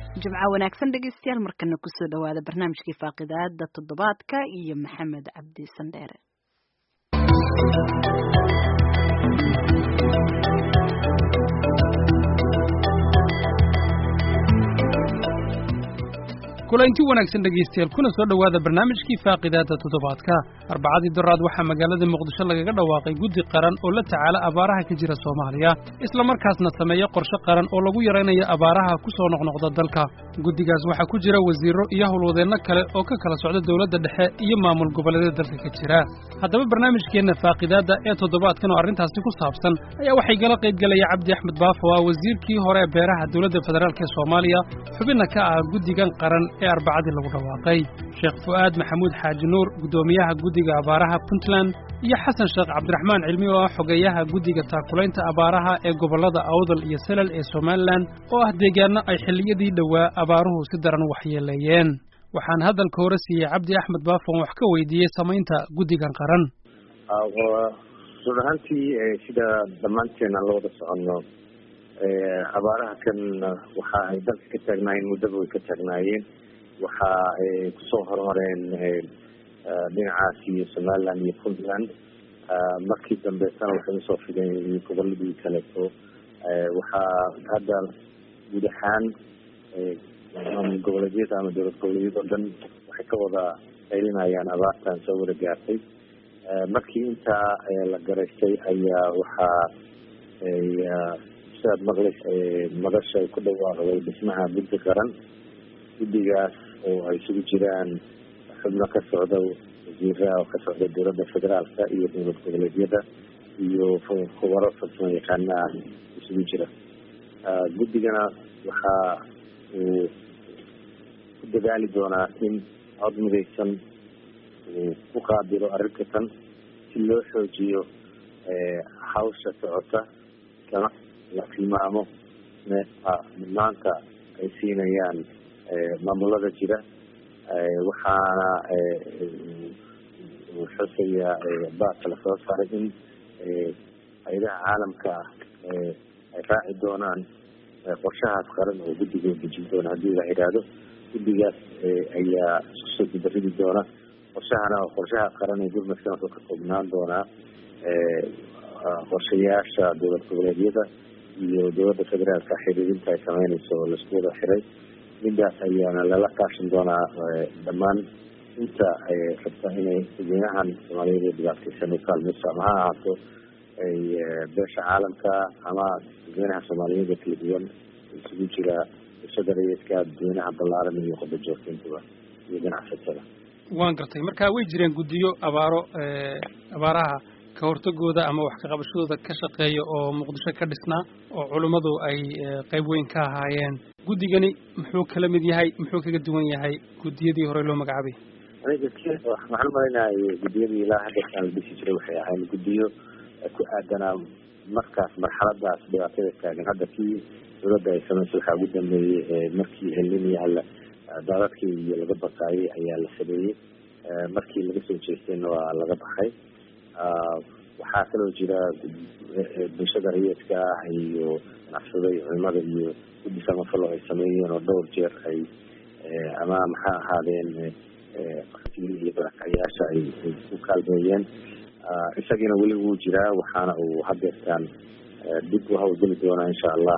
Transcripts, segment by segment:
jimca wanaagsan dhegeystayaal markana ku soo dhawaada barnaamijkii faaqidaada toddobaadka iyo maxamed cabdi sandheere. kulanti wanaagsan dhegeystayaal kuna soo dhawaada barnaamijkii faaqidaada toddobaadka. Arbacadii daraad waxaa magaalada Muqdisho lagaga dhawaaqay guddi qaran oo la tacaala abaaraha ka jira Soomaaliya, isla markaasna sameeya qorshe qaran oo lagu yareynayo abaaraha ku soo noqnoqda dalka. Guddigaas waxaa ku jira wasiiro iyo howlwadeenno kale oo ka kala socda dawladda dhexe iyo maamul goboleedyada dalka ka jira. Haddaba barnaamijkeena faaqidaada ee toddobaadkan oo arrintaasi ku saabsan ayaa waxay gala qayb galaya Cabdi Axmed Baafo, wasiirkii hore ee beeraha dawladda federaalka ee Soomaaliya, xubinna ka ah guddigan qaran ee arbacadii lagu dhawaaqay. Sheekh Fuaad Maxamuud Xaaji Nuur, gudoomiyaha guddiga abaaraha Puntland, iyo Xasan Sheekh Cabdiraxmaan Cilmi oo ah xogeyaha guddiga taakulaynta abaaraha ee gobolada Awdal iyo Salal ee Somaliland, oo ah deegaano ay xilliyadii dhowaa abaaruhu si daran waxyeeleeyeen. waxaan hadalka hore siiyey Cabdi Axmed Baafo wax ka weydiiyey samaynta guddigan qaran. runtii sida dhammaanteen aan la wada soconno abaaraha kan waxa ay dalka ka taagnaayeen muddaba way ka taagnaayeen. waxa ay kusoo hormareen dhinacaas iyo Somaliland iyo Puntland, markii dambeetana waxay usoo fideen goboladii kaleeto. waxaa hadda guud ahaan goboleedyada ama dowlad goboleedyada oo dhan waxay ka wada qaylinayaan abaartan soo wada gaartay. markii intaa la garaystay ayaa waxaa sidaad madasha ay ku dhawaaqday dhismaha guddi qaran. guddigaas oo ay isugu jiraan xubno ka socda wasiiraha oo ka socda dowladda federaalka iyo dowlad goboleedyada iyo khubaro farsamo yaqaana ah isugu jira. guddigana waxa uu ku dadaali doonaa in cod midaysan uu ku qaabilo arrintan si loo xoojiyo hawsha socota, kana la tilmaamo maanta ay siinayaan maamulada jira. waxaana uu xusayaa baarka la soo saaray in hay'adaha caalamka ay raaci doonaan qorshahaas qaran oo guddiga dejin doona haddii la yidhaahdo. guddigaas ayaa isku soo gudaridi doona qorshaha qaran ee gurmadkan wuxuu ka koobnaan doonaa qorshayaasha dowlad goboleedyada iyo dowladda federaalka xiriirinta ay sameynayso oo laisku wada xiray. midaas ayaana lala kaashan doonaa dhammaan inta ay rabta inay dadweynahan Soomaaliyeed ee dhibaataysan u kaalmayso, ama ha ahaato beesha caalamka ama dadweynaha Soomaaliyeed kala duwan isugu jira bulshada rayidka, dadweynaha ballaaran iyo qodba joogtayntaba iyo ganacsatada. waan gartay. marka way jireen guddiyo abaaraha ka hortagooda ama wax ka qabashadooda ka shaqeeya oo Muqdisho ka dhisnaa oo culimadu ay qayb weyn ka ahaayeen. guddigani muxuu kala mid yahay, muxuu kaga duwan yahay guddiyadii hore loo magacaabay? waxaan u malaynahay guddiyadii ilaa hadda la dhisi jiray waxay ahayn guddiyo ku aadanaa markaas marxaladaas dhibaatada taagan. hadda kii dowladda ay samaysay waxaa ugu dambeeyey markii heliniyaha daadadkii iyo laga baqaayay ayaa la sameeyey. markii laga soo jeestayna waa laga baxay. waxaa kaloo jira bulshada rayidka ah iyo ganacsada iyo culimada iyo guddi samafalo ay sameeyeen oo dhowr jeer ay ama maxaa ahaadeen iyo barakacayaasha ay ku kaalmeeyeen. isagina weli wuu jiraa, waxaana uu hadeertaan dib u hawlgeli doonaa insha allah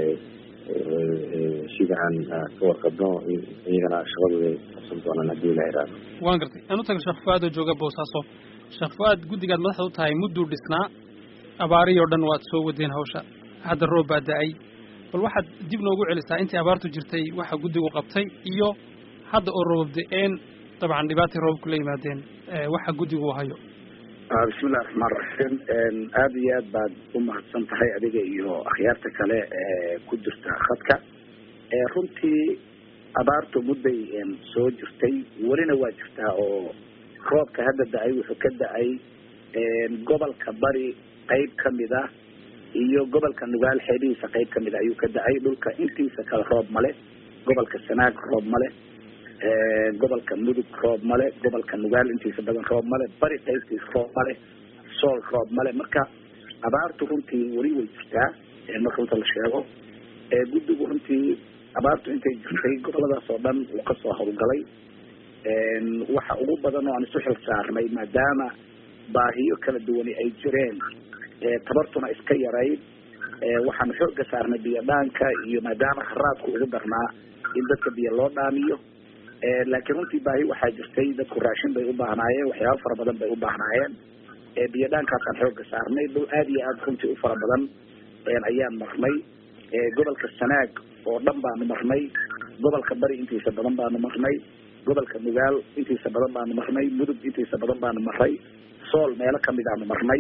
sida aan ka warqabno iyagana shaqadooda ay qabsan doonaan haddii la yidhaahdo. waan gartay. aan u tago Sheekh Fuaad oo jooga Boosaaso. Sheekh Fuaad, guddigaad madaxda u tahay mudduu dhisnaa, abaarihii oo dhan waad soo wadeen hawsha, hadda roob baa da-ay. bal waxaad dib noogu celisaa intii abaartu jirtay waxa guddigu qabtay iyo hadda oo roob da-een, dabcan dhibaatay roobku la yimaadeen, waxa guddigu hayo. bismillahi raxmaan raxiim. aad iyo aad baad u mahadsan tahay adiga iyo akhyaarta kale ku jirta khadka. runtii abaartu mudday soo jirtay, welina waa jirtaa oo roobka hadda da-ay wuxuu ka da-ay gobolka bari qayb kamid ah iyo gobolka Nugaal xeedihiisa qayb kamid ah ayuu ka da-ay. dhulka intiisa kale roob male. gobolka Sanaag roob male, gobolka Mudug roob male, gobolka Nugaal intiisa badan roob male, bari qaybtiisa roob male, sool roob male. marka abaartu runtii weli way jirtaa marka runta la sheego. guddigu runtii abaartu intay jirtay goboladaas oo dhan uu kasoo howlgalay waxa ugu badan oo aan isu xil saarnay maadaama baahiyo kala duwani ay jireen tabartuna iska yarayd waxaan xooga saarnay biyo dhaanka iyo maadaama haraadku ugu darnaa in dadka biyo loo dhaamiyo laakiin runtii baahi waxaa jirtay dadku raashin bay u baahnaayeen waxyaaba fara badan bay u baahnaayeen biyo dhaankaasaan xooga saarnay dhul aada iyo aada runtii u fara badan ayaan marnay gobolka Sanaag oo dhan baanu marnay gobolka Bari intiisa badan baanu marnay gobolka Nugaal intiisa badan baanu marnay Mudug intiisa badan baanu marnay Sool meelo kamid aanu marnay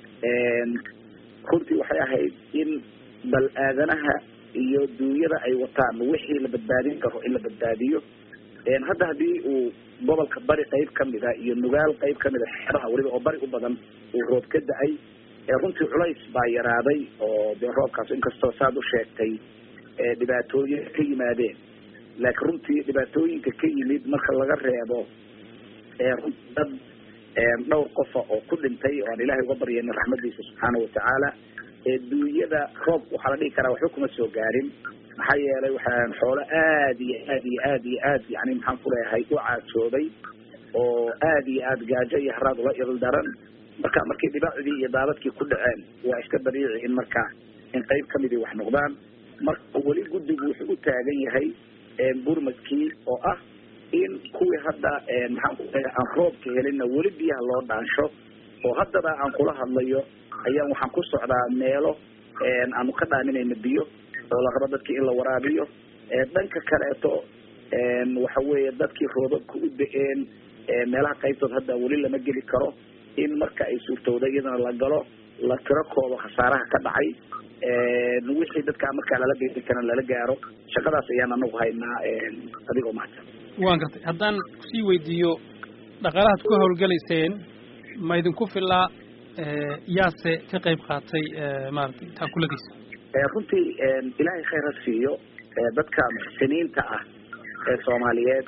runtii waxay ahayd in bal aadanaha iyo duunyada ay wataan wixii la badbaadin karo in la badbaadiyo hadda hadii uu gobolka Bari qayb kamid ah iyo Nugaal qayb kamid ah xeraha waliba oo Bari u badan uu roob ka da'ay runtii culays baa yaraaday oo dee roobkaas inkastoo saad u sheegtay dhibaatooyin ka yimaadeen laakiin runtii dhibaatooyinka ka yimid marka laga reebo dad dhowr qofa oo ku dhintay oo aan ilaahay uga baryayna raxmadiisa subxaana watacaala duunyada roob waxaa la dhihi karaa waxba kuma soo gaarin maxaa yeelay waxaan xoolo aada iyo aad iyo aad iyo aad yani maxaan ku leeyahay u caajooday oo aada iyo aada gaajo iyo haraad ula ildaran markii dhibaacdii iyo daadadkii ku dhaceen waa iska dabiici in marka in qayb kamidii wax noqdaan marka weli guddigu wuxuu u taagan yahay burmadkii oo ah in kuwii hadda maxaan ku leeyahay aan roobka helinna weli biyaha loo dhaansho oo haddaba aan kula hadlayo ayaan waxaan ku socdaa meelo aanu ka dhaaminayna biyo oo la rabo dadkii in la waraabiyo dhanka kaleeto waxa weeye dadkii roobabka u da-een meelaha qaybtood hadda weli lama geli karo in marka ay suurtowday iyadana la galo la tiro koobo khasaaraha ka dhacay wixii dadka markaa lala geesan karan lala gaaro shaqadaas ayaan anagu haynaa adigoo mahadsan waan gartay haddaan kusii weydiiyo dhaqaalahaad ku hawlgalayseen ma idinku filaa yaase ka qayb qaatay maaragtay taakuladiisa runtii ilaahay khayr ha siiyo dadka muxsiniinta ah ee Soomaaliyeed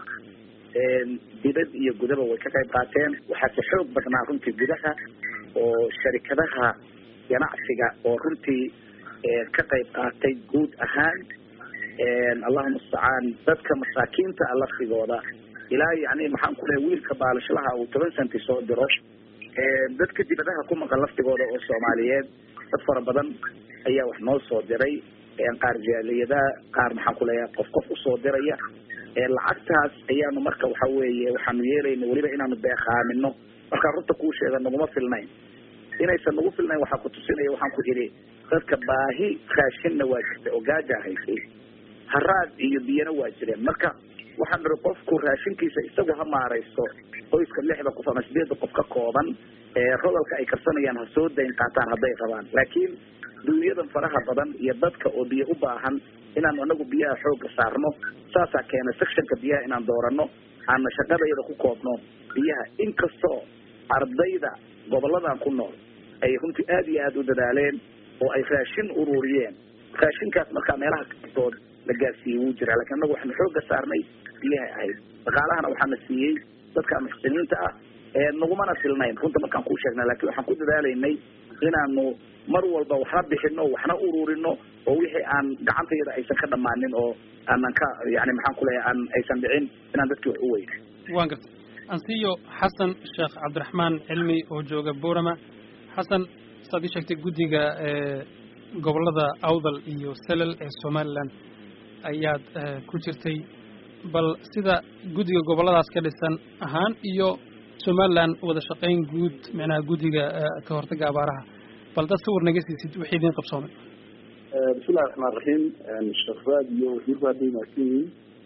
dibad iyo gudaba way ka qayb qaateen waxaa ka xoog badnaa runtii gudaha oo sharikadaha ganacsiga oo runtii ka qayb qaatay guud ahaan Allahumma musta'an dadka masaakiinta laftigooda ilaa yani maxaan ku leeyahay wiilka baalashlaha uu 10 senti soo diro dadka dibadaha ku maqan laftigooda oo Soomaaliyeed dad fara badan ayaa wax noo soo diray qaar jaaliyada qaar maxaan ku leeyahay qof u soo diraya lacagtaas ayaanu marka waxa weeye waxaanu yeelayna waliba inaanu beeqaamino marka runta ku sheega naguma filnayn inaysan nagu filnayn waxa ku tusinaya waxaan ku iri dadka baahi raashinna waa jirtay oo gaaja haysay haraad iyo biyana waa jireen marka waxaan dhiro qofku raashinkiisa isagu ha maaraysto qoyska 6 qof ama 8 qof ka kooban rodolka ay karsanayaan ha soo dayn qaataan hadday rabaan laakiin duuyadan faraha badan iyo dadka oo biyo u baahan inaan anagu biyaha xoog saarno saasa keena sectionka biyaha inaan doorano aan shaqadayada ku koobno biyaha inkastoo ardayda goboladan ku nool ay runtii aad iyo aad u dadaaleen oo ay raashin ururiyeen raashinkaas marka meelaha qaybtood la gaarsiiyay wuu jira laakiin anagu waxaan xoog saarnay biyaha ahayd dhaqaalahana waxaan siiyay dadka muxsiniinta ah nagumana filnayn runta markaan ku sheegnay laakiin waxaan ku dadaalaynay inaanu mar walba waxna bixino waxna ururino oo wixii aan gacantayada aysan ka dhamaanin oo aanan ka yani maxaan ku leeyahay aan aysan dhicin inaan dadkii wax u weyno waan gartay ansiyo xasan sheekh cabdiraxmaan cilmi oo jooga Boorama xasan saad ii sheegtay guddiga gobolada Awdal iyo Salal ee Somaliland ayaad ku jirtay bal sida guddiga goboladaas ka dhisan ahaan iyo Somaliland wada shaqayn guud macnaha guddiga ka hortagga abaaraha bal dad sawir naga siisid wixii idin qabsoomay bismillahi rahmaani rahiim shaqaad iyo wasiirada maasii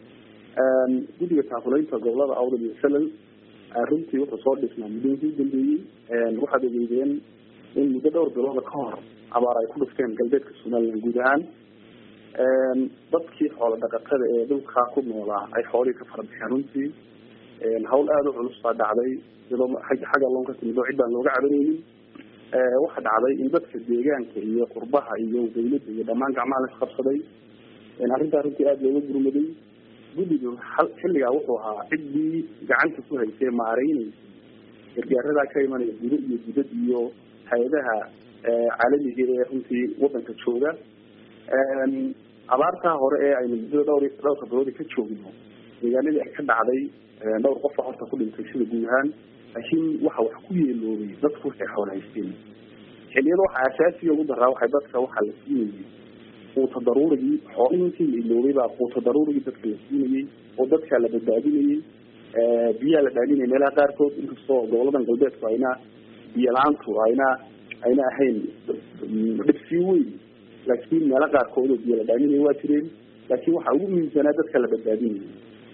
guddiga taakulaynta gobolada Awdal iyo Salal runtii wuxuu soo dhisnaa muddooyinkii dambeeyay waxaad ogeydeen in muddo dhowr bilood ka hor abaar ay ku dhufteen galbeedka Somaliland guud ahaan dadkii xoolo dhaqatada ee dhulka ku noolaa ay xoolihii ka farbixeen runtii hawl aad u culus baa dhacday iyadoo xagga loonka timid oo cid baan looga cabanaynin waxa dhacday in dadka deegaanka iyo qurbaha iyo dawladda iyo dhammaan gacmaha la qabsaday arrintaa runtii aad looga gurmaday guddigu xilligaa wuxuu ahaa ciddii gacanta ku haysay maaraynaysay gargaaradaa ka imanaya gudo iyo dibad iyo hay-adaha caalamiga ee runtii wadanka jooga abaartaa hore ee aynu muddada dhowrka bilood ka joogno deegaanadii ay ka dhacday dhowr qof horta ku dhintay sida guud ahaan laakiin waxa wax ku yeeloobay dadku waxay xoolo haysteen xilliyada waxa asaasiga ugu daraa waxay dadka waxa la siinayay quuta daruurigii xoolihii intii la iloobay baa quuta daruurigii dadka la siinayay oo dadka la badbaadinayay biyaa la dhaalinayay meelaha qaarkood inkastoo goboladan galbeedku ayna biyo la-aantu ayna ahayn dhibsii weyn laakiin meelo qaarkood oo biyo la dhaalinaya waa jireen laakiin waxaa ugu muhiimsanaa dadka la badbaadinayay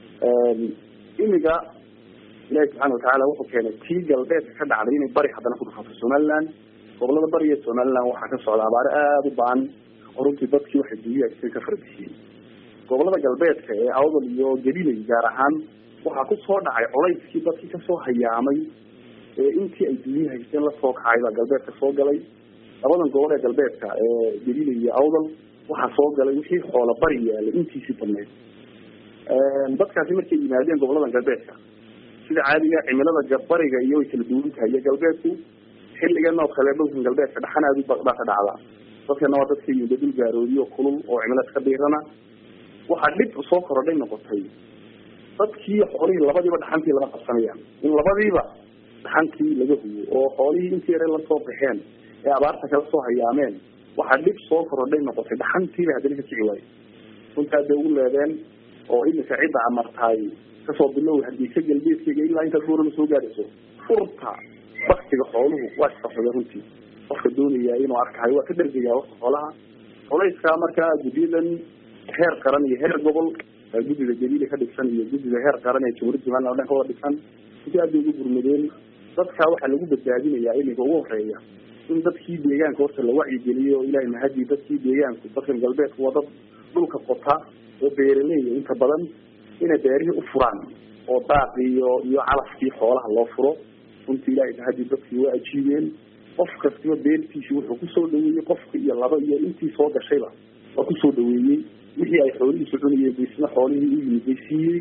imiga ilaahi subxaana watacaala wuxuu keenay tii galbeedka ka dhacday inay bari haddana ku dhufato somaliland gobolada bari ee somaliland waxaa ka socda abaaro aada u baan oo runtii dadkii waxay duuyahaysay ka farbixiyeen gobolada galbeedka ee awdal iyo galiley gaar ahaan waxaa kusoo dhacay colayskii dadkii kasoo hayaamay ee intii ay duuya haysteen lasoo kacay baa galbeedka soo galay labadan gobol ee galbeedka ee galiley iyo awdal waxaa soo galay wixii xoola bari yaalay intiisii badneyd dadkaasi markay yimaadeen goboladan galbeedka sida caadiga cimilada bariga iyo way kala duwan tahay iyo galbeedku xilligan oo kale dhulkan galbeedka dhaxan aada u baqbaa ka dhacda dadkana waa dadka yimid dul gaaroodiyo kulul oo cimilada ka diirana waxaa dhib soo korodhay noqotay dadkii xoolihii labadiiba dhaxantii laga qabsanayaan in labadiiba dhaxantii laga huyo oo xoolihii intii yare lasoo baxeen ee abaarta kala soo hayaameen waxaa dhib soo korodhay noqotay dhaxantiiba haddana ka kici waayo runtaa bay ugu leedeen oo imika cidda amartaay kasoo bilow haddii ka galbeedkeyga ilaa intaad buurama soo gaadhayso furta baktiga xooluhu waa isqabsada runtii qofka doonaya inuu arkayo waa ka dhargaya waqti xoolaha culayskaa markaa guddiyadan heer qaran iyo heer gobol guddida jaliile ka dhigsan iyo guddida heer qaran ee jamhuuriyadda somaliland o dhan ka wada dhigsan intii aad bay ugu gurmadeen dadkaa waxaa lagu badbaadinayaa iminka ugu horeeya in dadkii deegaanka horta la wacyigeliyo ilahay mahadii dadkii deegaanku dadkan galbeedku waa dad dhulka qota oo beeraleeya inta badan inay beerihii u furaan oo daaqi iyo calafkii xoolaha loo furo runtii ilahay mahadii dadkii waa ajiibeen qof kastiba beertiisi wuxuu kusoo dhaweeyey qofka iyo laba iyo intii soo gashayba waa kusoo dhaweeyey wixii ay xoolihiisu cunayeen baysna xoolihii u yimid bay siiyey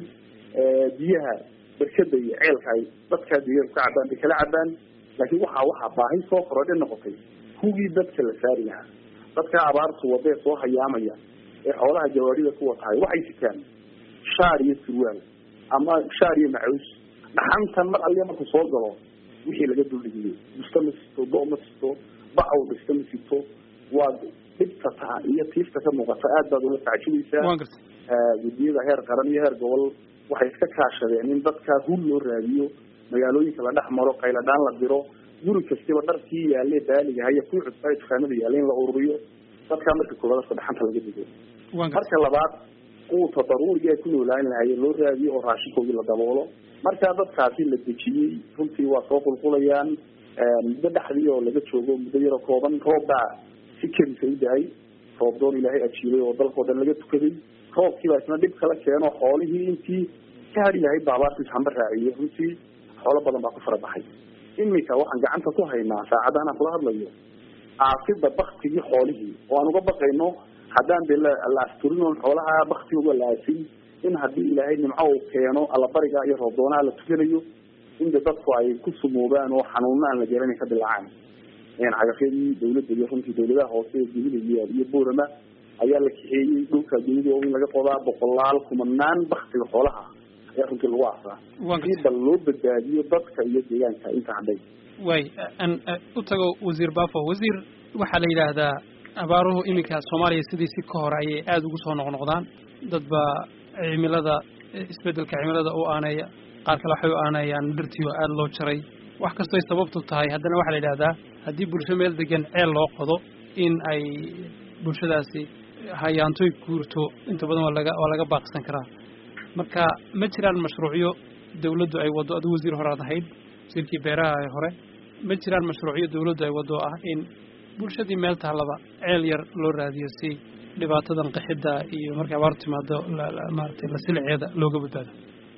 biyaha barkada iyo ceelka ay dadkaa deegaanku ka cabaan bay kala cabaan laakiin waxaa baahi soo korodhe noqotay kuwii dadka la saari lahaa dadkaa abaartu wadee soo hayaamaya ee xoolaha jawaarida ku watahay waxay sitaan shaar iyo surwaal ama shaar iyo macaws dhaxantan mar aliya marku soo galo wixii laga duldhigiyo busta ma sito do ma sito bacaw dhista ma sito waa dhibta taa iyo tiifta ka muuqata aad baad ula tacajubeysaa guddiyada heer qaran iyo heer gobol waxay iska kaashadeen in dadkaa hul loo raadiyo magaalooyinka la dhex maro qayladhaan la diro guri kastiba dharkii yaale baaliga haya kuwii cusbaa dukaamada yaale in la ururiyo dadkaa marka koobaad dhaxanta laga digo marka labaad quuta daruuriga ay ku noolaan lahaayeen loo raadiyo oo raashinkoodii la daboolo markaa dadkaasi la dejiyey runtii waa soo qulqulayaan muddo dhexdii oo laga joogo muddo yaroo kooban roobbaa si kelisa u dahay roob doon ilaahay ajiibay oo dalkao dhan laga tukaday roobkiibaa isna dhib kala keeno xoolihii intii ka hari lahayd baa abaartiis hamba raaciyey runtii xoolo badan baa ku fara baxay imika waxaan gacanta ku haynaa saacadda anaan kula hadlayo aasida baktigii xoolihii oo aan uga baqayno haddaan de la asturin oon xoolaha baktigooga la aasin in haddii ilaahay nimco uu keeno allabariga iyo roobdoonaha la tukanayo in de dadku ay ku sumoobaan oo xanuuna aan la garanay ka dilaacaan cagafyadii dawladda iyo runtii dawladaha hoose ee jumhuriya iyo boorama ayaa la kaxeeyey dhulka dunida oo in laga qodaa boqolaal kumanaan baktiga xoolaha ayaa runtii lagu aasaa si bal loo badbaadiyo dadka iyo deegaanka inta hadhay way an u tago wasiir baafo wasiir waxaa la yidhaahdaa abaaruhu iminka soomaaliya sidiisii ka hore ayay aada ugu soo noqnoqdaan dad baa cimilada isbedelka cimilada u aaneeya qaar kale waxay u aaneeyaan dhirtii oo aada loo jaray wax kastoy sababtu tahay haddana waxaa la yidhahdaa haddii bulsho meel degan ceel loo qodo in ay bulshadaasi hayaantoy guurto inta badan waa laga baaqsan karaa marka ma jiraan mashruucyo dawladdu ay waddo adigu wasiir hore ad ahayd wasiirkii beeraha ee hore ma jiraan mashruucyo dawladdu ay waddo ah in bulshadii meel taallaba ceel yar loo raadiyo si dhibaatadan qaxidda iyo markay abaar timaado maaragtay la siliceeda looga badbaado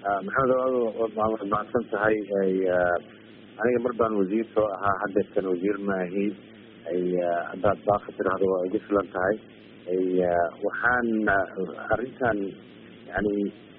maxamed waad mahadsan tahay aniga mar baan wasiir soo ahaa haddeertan wasiir maahi haddaad baaka tiraahdo waa igu filan tahay waxaan arrintan yani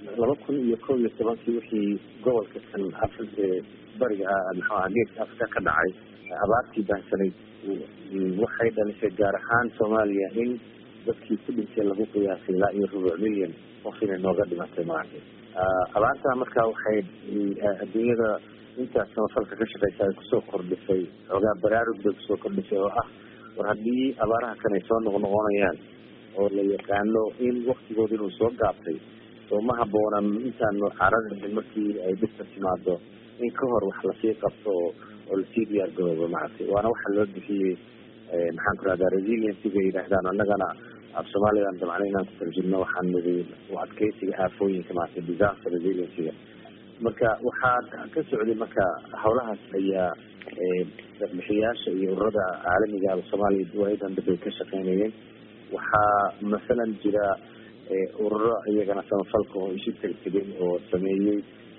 2011 wixii gobolka kan bariga maxaa geeska afrika ka dhacay abaartii baahsanayd waxay dhalisay gaar ahaan soomaaliya in dadkii ku dhintay lagu qiyaasay ilaa iyo 4 milyan qof inay nooga dhimatay maaragtay abaarta markaa waxay adduunyada intaas samafalka ka shaqeysa ay kusoo kordhisay xoogaa baraarug bay kusoo kordhisay oo ah war haddii abaaraha kan ay soo noqnoqonayaan oo la yaqaano in waktigooda inuu soo gaabtay soo ma habboona intaanu carada markii ay dhibka timaado in ka hor wax lasii qabto oo lasii diyaar garoobo maaragtay waana waxa loo bixiyey maxaan ku rahdaa resiliencyga yidhaahdaan annagana af soomaaliyan dabcan inaan ku tarjumno waxaan nidi u adkeysiga aafooyinka maaragtay disaster resiliencyga marka waxaa ka socday marka hawlahaas ayaa bixiyaasha iyo ururada caalamiga ah Soomaaliya waayidan dad ay ka shaqeynayeen waxaa masalan jira ururo iyagana samafalka oo isu tagtageen oo sameeyey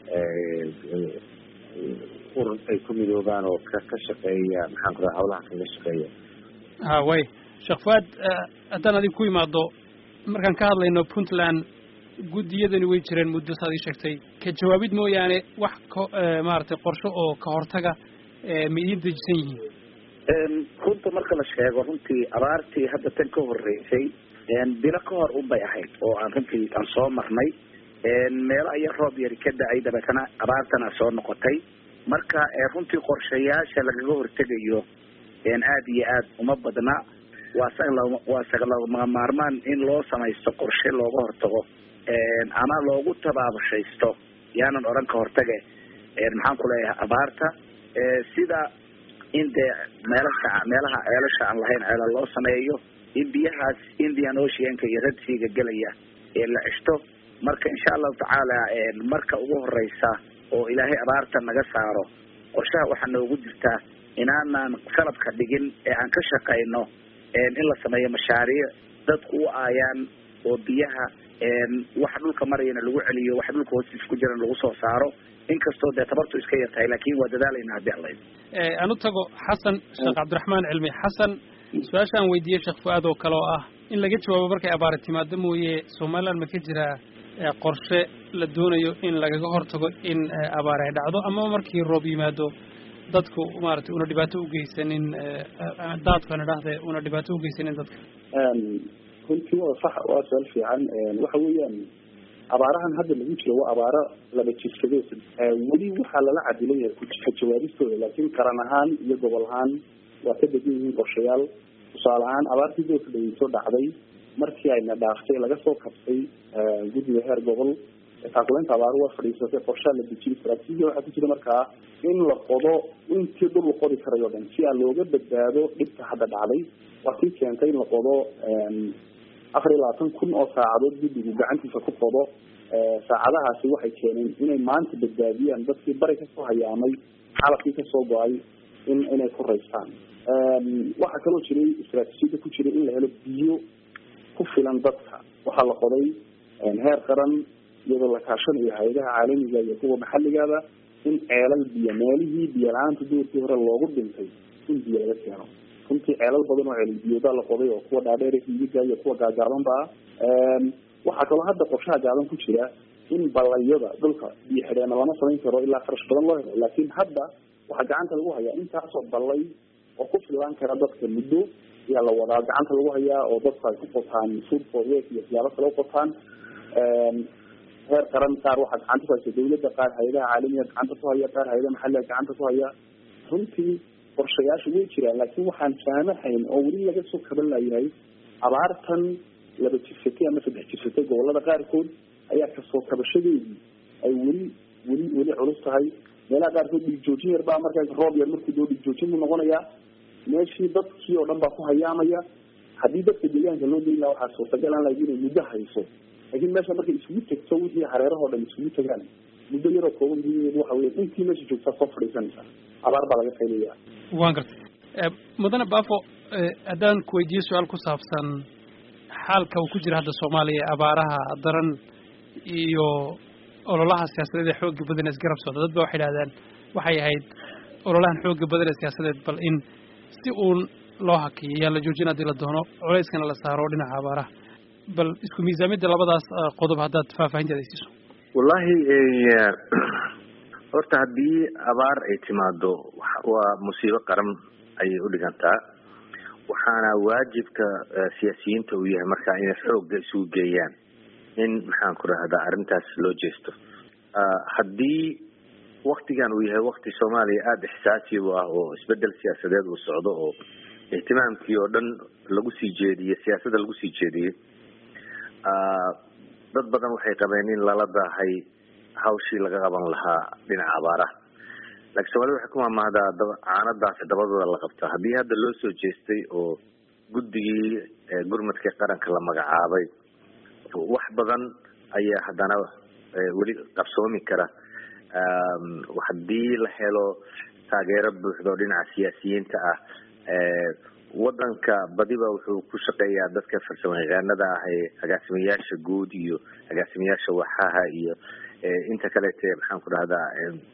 urur ay ku midoobaan oo ka shaqeeya maxaan ku rahaa hawlaha kaga shaqeeya way Sheekh Fuad haddaan adiga ku imaado markaan ka hadlayno Puntland guddiyadani way jireen muddo saad ii sheegtay ka jawaabid mooyaane wax maaragtay qorshe oo ka hortaga ma idin dejisan yihiin runta marka la sheego runtii abaartii hadda tan ka horeysay bilo ka hor un bay ahayd oo aan runtii aan soo marnay meelo ayaa roob yari ka da-ay dabeetana abaartana soo noqotay marka runtii qorshayaasha lagaga hortegayo aada iyo aad uma badna waa sagalama maarmaan in loo samaysto qorshe looga hortago ama loogu tabaabushaysto yaanan oran ka hortage maxaan ku leeyahay abaarta sida in dee meelaha ceelasha aan lahayn ceela loo sameeyo in biyahaas Indian Oceanka iyo Red Sea-ga gelaya la cishto marka insha allahu tacaala marka ugu horeysa oo ilaahay abaarta naga saaro qorshaha waxaa noogu jirtaa inaanan qalabka dhigin ee aan ka shaqeyno in la sameeyo mashaariic dadku u aayaan oo biyaha wax dhulka marayna lagu celiyo wax dhulka hoostiisa ku jirana lagu soo saaro inkastoo dee tabartu iska yartahay laakiin waa dadaalayna haddii alla anu tago xasan sheekh cabdiraxmaan cilmi xasan su-aashaan weydiiyey sheekh Fuad oo kale oo ah in laga jawaabo markay abaar timaado mooye Soomaaliland ma ka jira qorshe la doonayo in lagaga hortago in abaar ay dhacdo ama markii roob yimaado dadku maaragtay una dhibaato u geysanin daadkana dhahde una dhibaato u geysanin dadka runtii waa sax waa su'aal fiican waxa weeyaan abaarahan hadda lagu jiro waa abaaro laba jirsaday weli waxaa lala cadilay ka jawaabistooda laakiin qaran ahaan iyo gobol ahaan waa ka degan yihiin qorshayaal tusaale ahaan abaartii doorka dhaweyso dhacday markii ayna dhaaftay laga soo kabtay guddiga heer gobol taakuleynta abaaru waa fadhiisatay qorshaha la dejiyay istaraatiijiya waxaa ku jira markaa in la qodo intii dhul la qodi karayo dhan si aan looga badbaado dhibka hadda dhacday waa kii keentay in la qodo 24,000 oo saacadood guddigu gacantiisa ku qodo saacadahaasi waxay keeneen inay maanta badbaadiyaan dadkii bari kasoo hayaamay xalafkii kasoo go-ay inay ku raystaan waxaa kaloo jiray istaraatiijiyada ku jiray in la helo biyo ku filan dadka waxaa la qoday heer qaran iyadoo la kaashanayo hay-adaha caalamiga iyo kuwa maxalligaaba in ceelal biyo meelihii biyo la-aanta doorkii hore loogu dhintay in biyo laga keeno runtii ceelal badan oo celal biyoodaa la qoday oo kuwa dhaadheer hiiga iyo kuwa gaagaabanba waxaa kaloo hadda qorshaha gaaban ku jira in balayada dhulka biyo xidheena lama samayn karo ilaa kharash badan loo helo laakiin hadda waxaa gacanta lagu hayaa intaasoo balay oo ku filaan kara dadka muddo ayaa la wadaa gacanta lagu hayaa oo dadku ay ku qotaan food for work iyo siyaabo kale u qotaan heer qaran qaar waxaa gacanta ku haysa dawladda qaar hay-adaha caalamiga gacanta ku haya qaar hay-adaha maxalliga gacanta ku haya runtii qorshayaasha way jiraan laakiin waxaan faamahayn oo weli laga soo kaban layahay abaartan laba jirsatay ama 3 jirsatay gobolada qaarkood ayaa kasoo kabashadeedii ay weli culus tahay meelaha qaarkood dhiigjoojin yar baa markaa roob yar markuu doo dhiigjoojin buu noqonayaa meeshii dadkii oo dhan baa ku hayaamaya haddii dadka deegaanka loo deyn lahaa waxaa suurtagal aan lahayd inay muddo hayso laakiin meesha markay isugu tegto wixii hareerahoo dhan isugu tegaan muddo yaroo kooban gudaheedu waxa weya intii meesha joogtaa soo fadhiisanaysa abaar baa laga qaylaya waan gartay mudane baafo haddaan ku weydiiyo su-aal ku saabsan xaalka uu ku jira hadda Soomaaliya abaaraha daran iyo ololaha siyaasadeed ee xoogga badan ee isgarab socda dad ba waxay yidhahdaan waxay ahayd ololahan xoogga badan ee siyaasadeed bal in si uun loo hakiyo yaan la joojin haddii la doono culeyskana la saaro dhinaca abaaraha bal isku miisaamida labadaas qodob haddaad faahfaahinteeda siiso wallahi horta haddii abaar ay timaado waa musiibo qaran ayay u dhigantaa waxaana waajibka siyaasiyiinta uu yahay markaa inay xoogga isugu geeyaan in maxaan ku rahdaa arrintaas loo jeesto. haddii waktigan uu yahay wakti soomaaliya aada ixsaasi u ah oo isbedel siyaasadeed uu socdo oo ihtimaamkii oo dhan lagu sii jeediyey siyaasadda lagu sii jeediyey, dad badan waxay qabeen in lala daahay hawshii laga qaban lahaa dhinaca abaaraha. laakiin soomaalida waxay ku maamahdaa caanadaasi dabadooda la qabtaa. haddii hadda loo soo jeestay oo guddigii gurmadka qaranka la magacaabay, wax badan ayaa haddana weli qabsoomi kara haddii la helo taageero buuxdo dhinaca siyaasiyiinta ah. wadanka badiba wuxuu ku shaqeeyaa dadka farsamo yaqaanada ah ee agaasimayaasha guud iyo agaasimayaasha waxaha iyo inta kaleete maxaan ku dhahdaa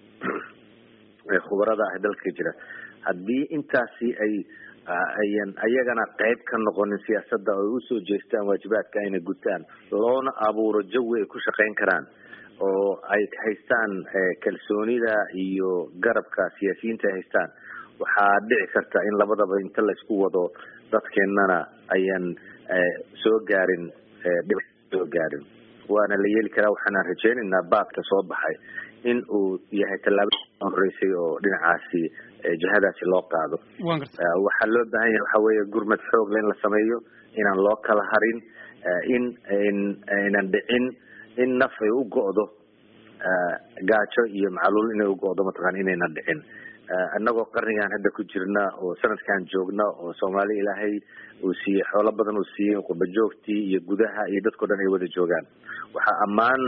khubarada ah dalka jira. haddii intaasi ayan ayagana qayb ka noqonin siyaasadda oo usoo jeestaan waajibaadka inay gutaan, loona abuuro jawi ay ku shaqayn karaan oo ay haystaan kalsoonida iyo garabka siyaasiyiinta ay haystaan, waxaa dhici karta in labadaba inta la isku wado dadkeennana ayan soo gaarin soo gaarin. waana la yeeli karaa. waxaana rajaynaynaa baabka soo baxay in uu yahay tallaabada horeysay oo dhinacaasi jihadaasi loo qaado. waxaa loo baahan yahay waxaa weeye gurmad xoog leh in la sameeyo, inaan loo kala harin, in aynan dhicin in naf ay u go'do gaajo iyo macluul inay u go'do mataqaan inaynan dhicin. annagoo qarnigan hadda ku jirna oo sanadkan joogna oo Soomaali ilaahay uu siiyey xoolo badan uu siiyey qurba joogtii iyo gudaha iyo dadkoo dhan ay wada joogaan, waxaa ammaan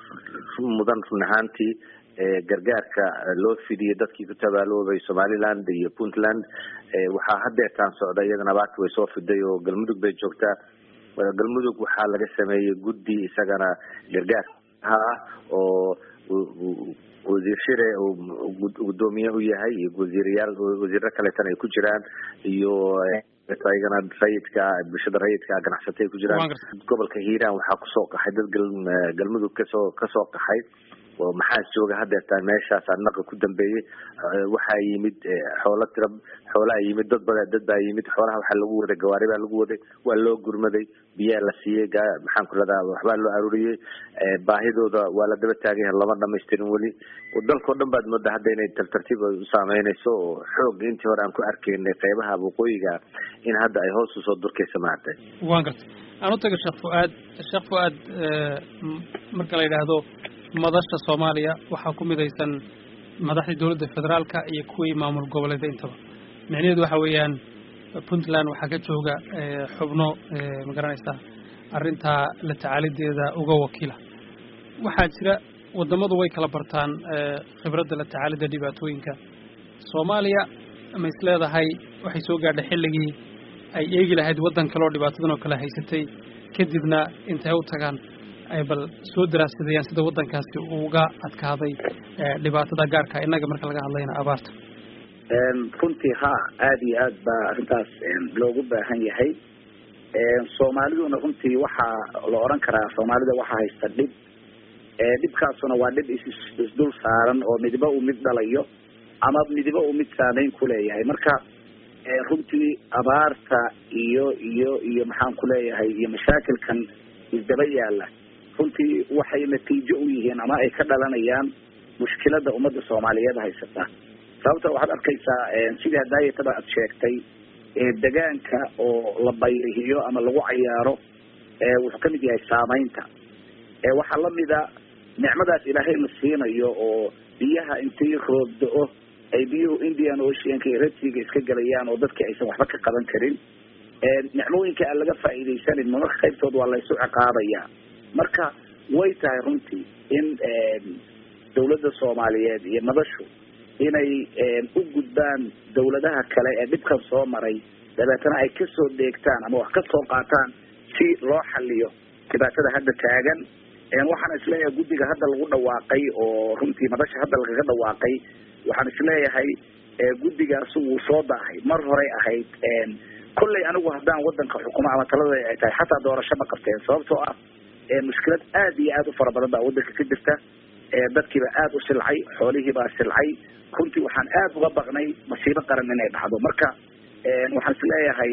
mudan run ahaantii gargaarka loo fidiyey dadkii ku tabaaloobay Somaliland iyo Puntland. waxaa haddeetaan socda iyadana abaarta way soo fiday oo galmudug bay joogtaa. galmudug waxaa laga sameeyey guddi isagana gargaar oo wasiir shire oo gudoomiye u yahay iyo wasiiro kaleetan ay ku jiraan iyo ayagana rayidka bulshada rayidka ganacsatada ay ku jiraan. gobolka hiiraan waxaa kusoo qaxay dad galmudug kasoo qaxay oo maxaas jooga haddeetaan meeshaas naqa ku dambeeyey. waxaa yimid xoolaa yimid dad baa yimid. xoolaha waxaa lagu waday gawaari baa lagu waday, waa loo gurmaday, biyaa la siiyey, maxaan ku leedaha waxbaa loo aruuriyey. baahidooda waa la daba taagay, lama dhamaystirin weli. dalkao dhan baad moodaa hadda inay tartiib u saameynayso oo xoog intii hore aan ku arkaynay qeybaha waqooyiga in hadda ay hoos usoo durkaysa maartay. waan gartay. aan u tago sheekh fuaad marka la yidhaahdo madasha Soomaaliya waxaa ku midaysan madaxda dawladda federaalka iyo kuwii maamul goboleedka intaba. micnaheedu waxa weeyaan Puntland waxaa ka jooga xubno magaranaysa arrinta la tacaalideeda uga wakiila. waxaa jira wadamadu way kala bartaan khibradda la tacaalida dhibaatooyinka. Soomaaliya ma isleedahay waxay soo gaadhay xilligii ay eegi lahayd wadan kale oo dhibaatadan oo kale haysatay, kadibna intay u tagaan ay bal soo daraasadayaan sida wadankaasi uga adkaaday dhibaatada gaarka inaga marka laga hadlayna abaarta. runtii aad iyo aad baa arrintaas loogu baahan yahay. soomaaliduna runtii waxaa la oran karaa soomaalida waxaa haysta dhibkaasuna waa dhib isdul saaran oo midba uu mid dhalayo ama midba uu mid saameyn ku leeyahay. marka runtii abaarta iyo maxaan ku leeyahay iyo mashaakilkan isdaba yaala runtii waxay natiijo u yihiin ama ay ka dhalanayaan mushkilada ummadda Soomaaliyeed haysata. sababta waxaad arkaysaa sidii hadaayatada aad sheegtay deegaanka oo la bayrihiyo ama lagu cayaaro wuxuu kamid yahay saameynta. waxaa lamida nicmadaas ilaahay la siinayo oo biyaha intii roob da'o ay biyuhu Indian Oceanka iyo Red Sea iska galayaan oo dadka aysan waxba ka qaban karin. nicmooyinka aan laga faa'iideysanin marka qaybtood waa la isu ciqaabaya. marka way tahay runtii in dawladda Soomaaliyeed iyo madashu inay u gudbaan dawladaha kale ee dhibkan soo maray, dabeetana ay ka soo deegtaan ama wax ka soo qaataan si loo xalliyo dhibaatada hadda taagan. waxaan isleeyahay guddiga hadda lagu dhawaaqay oo runtii madasha hadda lagaga dhawaaqay, waxaan isleeyahay guddigaas wuu soo daahay mar horey ahayd. kolley anigu haddaan wadanka xukumo ama talada ay tahay xataa doorasho ma qabteen, sababtoo ah mushkilad aad iyo aad u fara badan baa wadanka ka jirta. dadkiiba aad u silcay, xoolihiibaa silcay. runtii waxaan aad uga baqnay masiibo qaran inay dhacdo. marka waxaan isleeyahay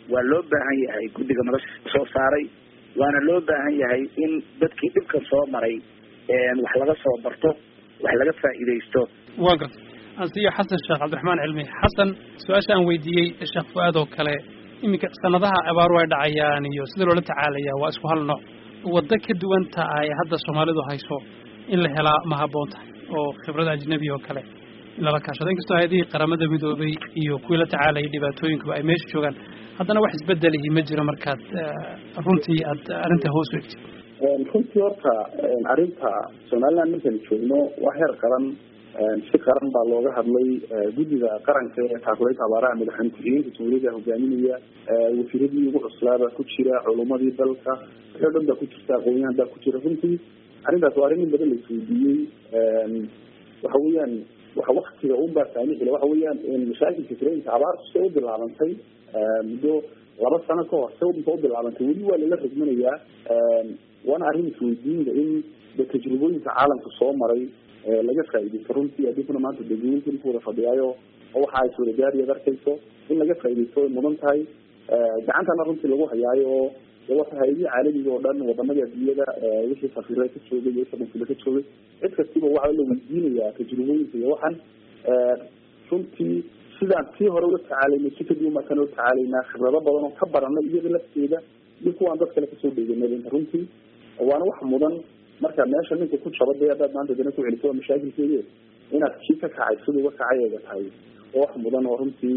waa loo baahan yahay guddiga madasha soo saaray waana loo baahan yahay in dadkii dhibkan soo maray wax laga soo barto wax laga faa'iidaysto. waa garta ansiyo xasan sheekh cabdiraxmaan cilmi xasan su-aasha aan weydiiyey sheekh fuaad oo kale iminka sanadaha abaaru ay dhacayaan iyo sida loola tacaalayaa waa isku hal nooc waddo ka duwanta ay hadda soomaalidu hayso in la helaa ma habboon tahay oo khibrada ajnabi oo kale in lala kaashado inkastoo hay-adihii qaramada midoobay iyo kuwii la tacaalayay dhibaatooyinkuba ay meesha joogaan haddana wax isbedelihi ma jiro markaad runtii aad arrinta hoos u egtid. runtii horta arrinta somaliland markaan joogno waa heer qaran si qaran baa looga hadlay guddiga qaranka ee taakuleynta abaaraha madaxweyne ku-xigeenka jamhuuriyadda hogaaminaya wasiiradii ugu cuslaabaa ku jira culumadii dalka wixii o dhan baa ku jirta aqoonyahan baa ku jira runtii arrintaas waa arrin in badan la isweydiiyey waxa weeyaan waxa waktiga unbaa saamixile waxa weeyaan mashaakilka jirooyinka abaartu se u bilaabantay muddo 2 sano ka hor se u bilaabantay weli waa lala rogmanayaa waana arrin isweydiinda in de tajribooyinka caalamka soo maray laga faa'iidaysto runtii adduunkuna maanta degooyinka ku wada fadhiyaayo oo waxa ay suuragaariyaad arkayso in laga faa'iidaysto way mudan tahay gacantana runtii lagu hayaayo oo de waxa hay-adihii caalamiga oo dhan wadamada adduunyada wixii safiirada ka joogay iyo wixii consulo ka joogay cid kastiba waxaa la weydiinayaa tajribooyinka iyo waxan runtii sidaan tii hore ula tacaalayna si kadib markaan ula tacaalaynaa khibrado badan oo ka baranay iyada lafteeda iyo kuwaan dad kale kasoo dheeganay runtii waana wax mudan marka meesha ninka ku jaba dee haddaad maanta dana ku celiso waa mashaakilkeedi inaad kii ka kacay sida uga kacay eega tahay oo wax mudan oo runtii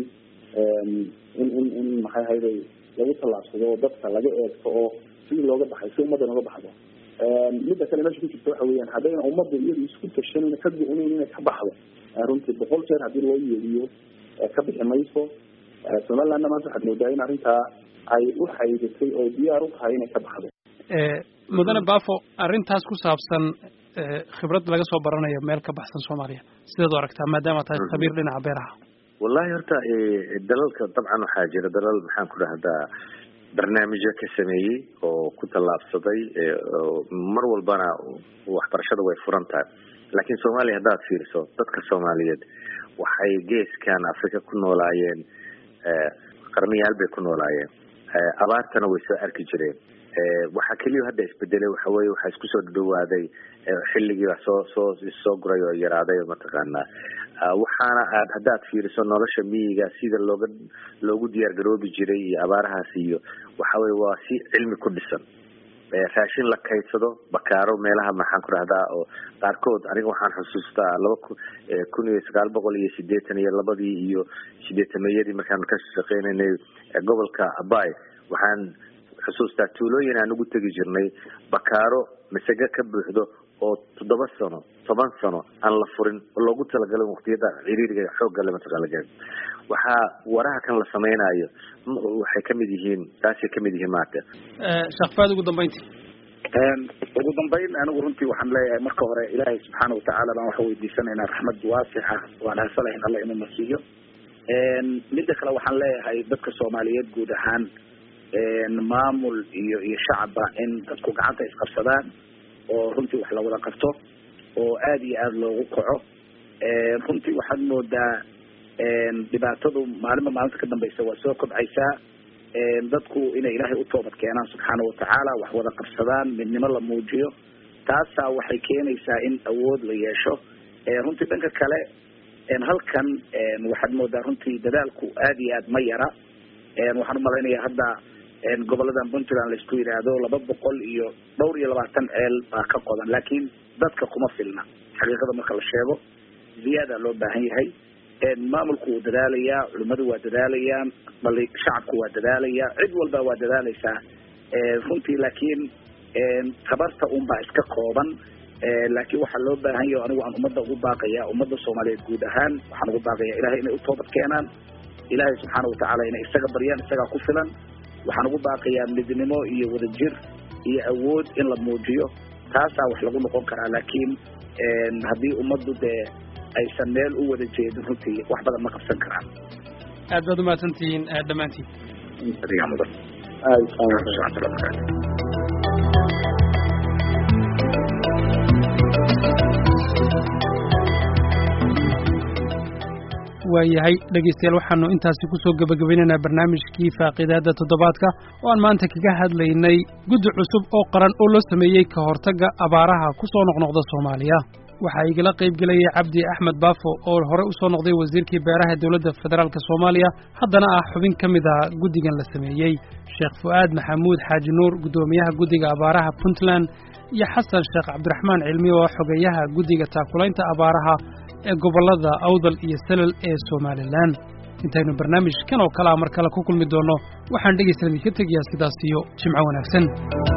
in maxay hayday lagu tallaabsado oo dadka laga eegto oo sidii looga baxay si ummaddan uga baxdo midda kale meesha ku jirta waxa weeyaan haddayna ummadda iyadu isku tashanayna ka go-nayn inay ka baxdo runtii 100 jeer haddii loo yeediyo ka bixi mayso somalilandna maanta waxaad moodaa in arrintaa ay u xaydatay oo diyaar u tahay inay ka baxdo. mudane baafo arrintaas ku saabsan khibrad laga soo baranayo meel ka baxsan soomaaliya sidaad u aragtaa maadaama tahay khabiir dhinaca beeraha. wallahi horta dalalka dabcan waxaa jira dalal maxaan ku dhahdaa barnaamijyo ka sameeyey oo ku tallaabsaday mar walbana waxbarashada way furan tahay laakiin soomaaliya haddaad fiiriso dadka soomaaliyeed waxay geeskan afrika ku noolaayeen qarniyaal bay ku noolaayeen abaartana way soo arki jireen waxaa keliya hadda isbedelay waxa weeye waxaa isku soo dhawaaday xilligii wax soo guray oo yaraaday mataqaanaa waxaana aad haddaad fiiriso nolosha miyiga sida loogu diyaar garoobi jiray iyo abaarahaas iyo waxa weye waa si cilmi ku dhisan raashin la kaydsado bakaaro meelaha maxaan ku dhahdaa oo qaarkood aniga waxaan xusuustaa 1982 iyo 80 markaan ka shaqeynay gobolka Abay waxaan xusuustaa tuulooyin aan ugu tagi jirnay bakaaro masaga ka buuxdo oo 7 sano 10 sano aan la furin oo loogu talagalay waqtiyada ciriiriga xoogga leh mataqaanaa waxa waraha kan la sameeynayo waxay kamid yihiin taasi kamid yihiin maanta shaqfaad ugu dambeyntii ugu dambeyn anigu runtii waxaan leeyahay marka hore Ilaahay subhanahu wa ta'ala baan wax weydiisanaynaa raxmad waasica waan hasalayn Allah inuu nasiiyo midda kale waxaan leeyahay dadka Soomaaliyeed guud ahaan maamul iyo shacabba in dadku gacanta isqabsadaan oo runtii wax la wada qabto oo aad iyo aad loogu kaco runtii waxaad moodaa dhibaatadu maalinta ka dambaysa waa soo kobcaysaa dadku inay Ilaahay u toobad keenaan subxaanahu wa ta'ala wax wada qabsadaan midnimo la muujiyo taasaa waxay keenaysaa in awood la yeesho runtii dhanka kale halkan waxaad moodaa runtii dadaalku aad iyo aad ma yara waxaan u malaynayaa hadda goboladan Puntland la isku yiraahdo 220 ceel baa ka qodan laakiin dadka kuma filna xaqiiqada marka la sheego ziyaada loo baahan yahay maamulku wuu dadaalayaa culimadu waa dadaalayaan bal shacabku waa dadaalaya cid walba waa dadaalaysaa runtii laakiin tabarta baa iska kooban laakiin waxa loo baahan yahay anigu aan ummadda ugu baaqaya ummadda Soomaaliyeed guud ahaan waxaan ugu baaqayaa Ilaahay inay u toobad keenaan Ilaahay subhanahu wa ta'ala inay isaga baryaan isaga ku filan waxaan ugu baaqayaa midnimo iyo wadajir iyo awood in la muujiyo taasaa wax lagu noqon karaa laakiin haddii ummaddu dee aysan meel u wada jeedin runtii wax badan ma qabsan karaan aad baad umahadsantihiin dhammaantiin waayahay dhegaystayaal waxaanu intaasi ku soo gabagabaynaynaa barnaamijkii faaqidaadda toddobaadka oo aan maanta kaga hadlaynay guddi cusub oo qaran oo loo sameeyey ka hortagga abaaraha ku soo noqnoqda Soomaaliya waxaa igala qayb gelayay Cabdi Axmed Baafo oo hore u soo noqday wasiirkii beeraha dawladda federaalka Soomaaliya haddana ah xubin ka mid ah guddigan la sameeyey Sheekh Fuaad Maxamuud Xaaji Nuur gudoomiyaha guddiga abaaraha Puntland iyo Xasan Sheekh Cabdiraxmaan Cilmi oo xogeeyaha guddiga taakulaynta abaaraha ee gobolada Awdal iyo Salal ee Soomaaliland intaynu barnaamijkan oo kala mar kale ku kulmi doono waxaan dhegeysanayay ka tagiyaa sidaas iyo jimco wanaagsan